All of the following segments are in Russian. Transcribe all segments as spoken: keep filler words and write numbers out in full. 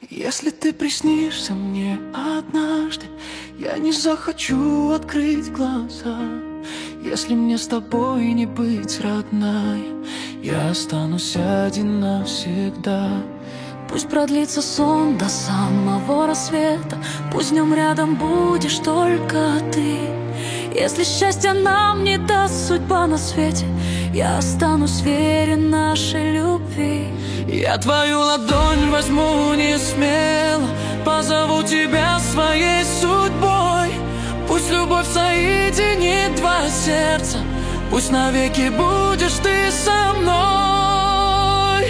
Если ты приснишься мне однажды, я не захочу открыть глаза. Если мне с тобой не быть, родная, я останусь один навсегда. Пусть продлится сон до самого рассвета, пусть днем рядом будешь только ты. Если счастья нам не даст судьба на свете, я останусь верен нашей любви. Я твою ладонь возьму не смело, позову тебя своей судьбой. Пусть любовь соединит два сердца, пусть навеки будешь ты со мной.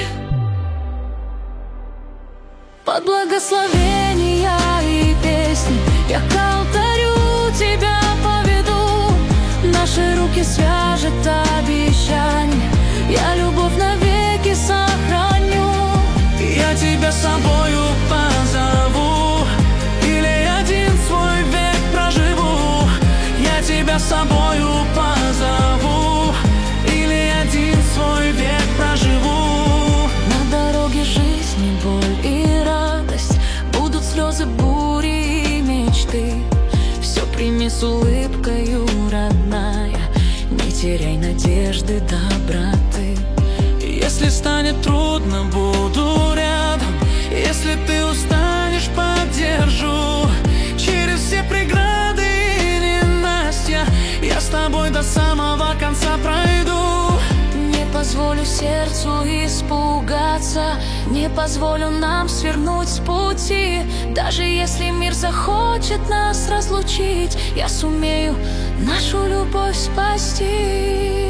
Под благословения и песни я к алтарю тебя поведу. Наши руки свяжет обещание, я любовь навеки сохраню. Я тебя с собою позову, или один свой век проживу. Я тебя с собою позову, или один свой век проживу. На дороге жизни боль и радость, будут слезы, бури и мечты. Все прими с улыбкою, родная, не теряй надежды, доброты. Если станет трудно, буду рядом. Если ты устанешь, поддержу. Через все преграды и ненастья я с тобой до самого конца пройду. Не позволю сердцу испугаться, не позволю нам свернуть с пути. Даже если мир захочет нас разлучить, я сумею нашу любовь спасти.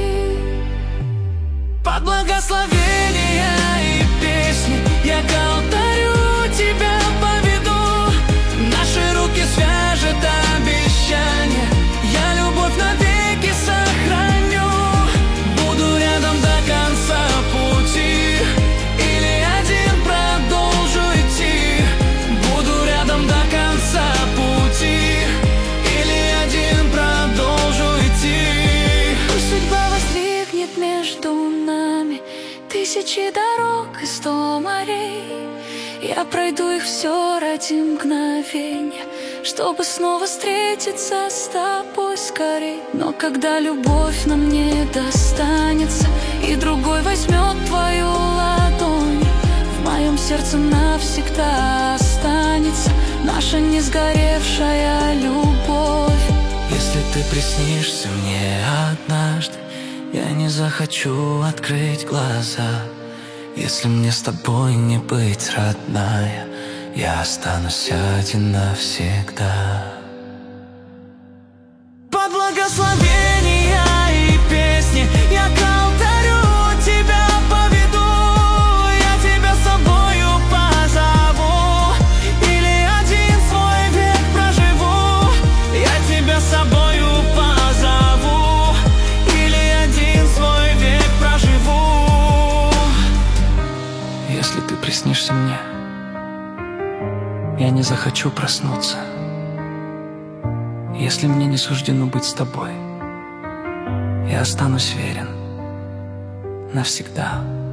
Под благословения и песни я к алтарю тебя поведу. Наши руки свяжет обещание, я любовь навеки сохраню. Буду рядом до конца пути, или один продолжу идти. Буду рядом до конца пути, или один продолжу идти. Пусть судьба воздвигнет между нами тысячи дорог и сто морей, я пройду их все ради мгновения, чтобы снова встретиться с тобой скорей. Но когда любовь нам не достанется, и другой возьмет твою ладонь, в моем сердце навсегда останется наша не сгоревшая любовь. Если ты приснишься мне однажды, я не захочу открыть глаза. Если мне с тобой не быть, родная, я останусь один навсегда. Под благословения и песни я к алтарю тебя поведу. Я тебя с собою позову, или один свой век проживу. Я тебя с собою позову, или один свой век проживу. Если ты приснишься мне, я не захочу проснуться. Если мне не суждено быть с тобой, я останусь верен навсегда.